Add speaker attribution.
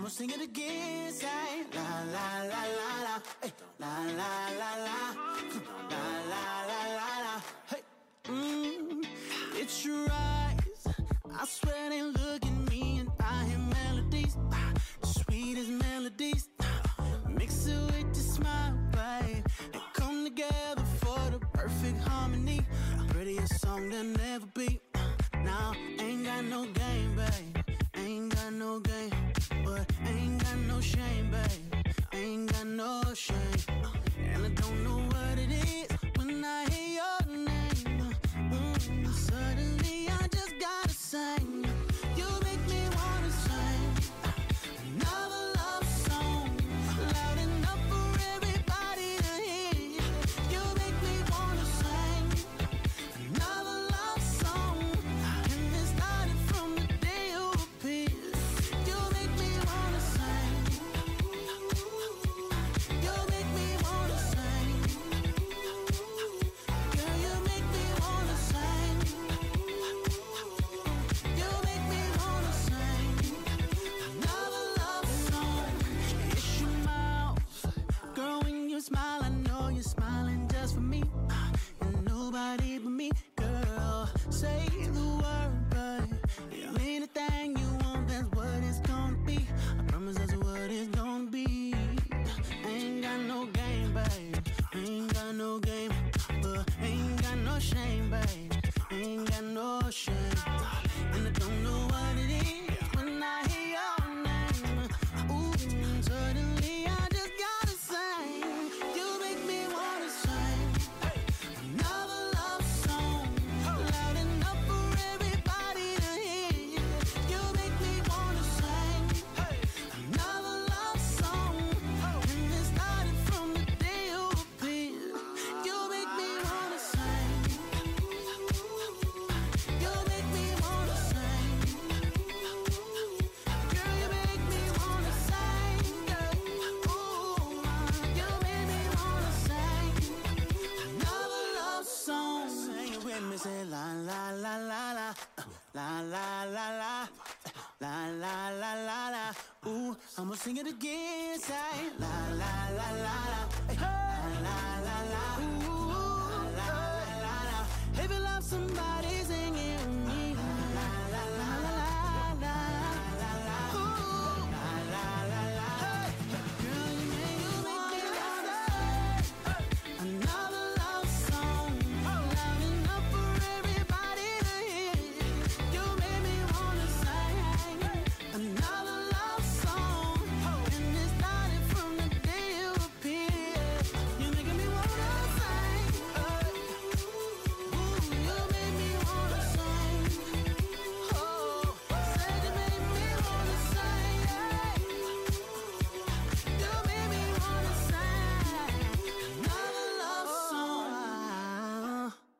Speaker 1: I'ma sing it again, say la la la la la, hey, la la la la, la la la la la, hey. It's your eyes, I swear they look at me and I hear melodies, sweet as melodies. Mix it with your smile, babe, and come together for the perfect harmony. Prettiest song there'll never be. Now, ain't got no game, babe, ain't got no game, but ain't got no shame, babe, ain't got no shame. And I don't know what it is when I hear your name. Suddenly I just gotta sing. You make me wanna sing another love song, loud enough for everybody to hear. You make me wanna sing another love song, and it started from the day you appeared. You make me wanna sing. You make me wanna sing. Girl, you make me wanna sing. You make me wanna sing another love song. It's your mouth, girl, when you smile, I know you're smiling just for me, and nobody but me. Girl, say the word, babe. Anything you want, that's what it's gonna be. I promise that's what it's gonna be. Ain't got no game, babe, ain't got no game, but ain't got no shame, babe, ain't got no shame. And I don't know what it is when I hear your name. Ooh, suddenly I just gotta sing. You make me wanna sing another love song, loud enough for everybody to hear. You make me wanna sing another love song, and it started from the day you appeared. You make me wanna sing. You make me wanna sing. Girl, you make me wanna sing. Ooh, you make me wanna sing another love song. Sing it with me, say la la la la la, la la la la, la la la la la. Ooh, I'ma sing it again, say la la la la la. Hey.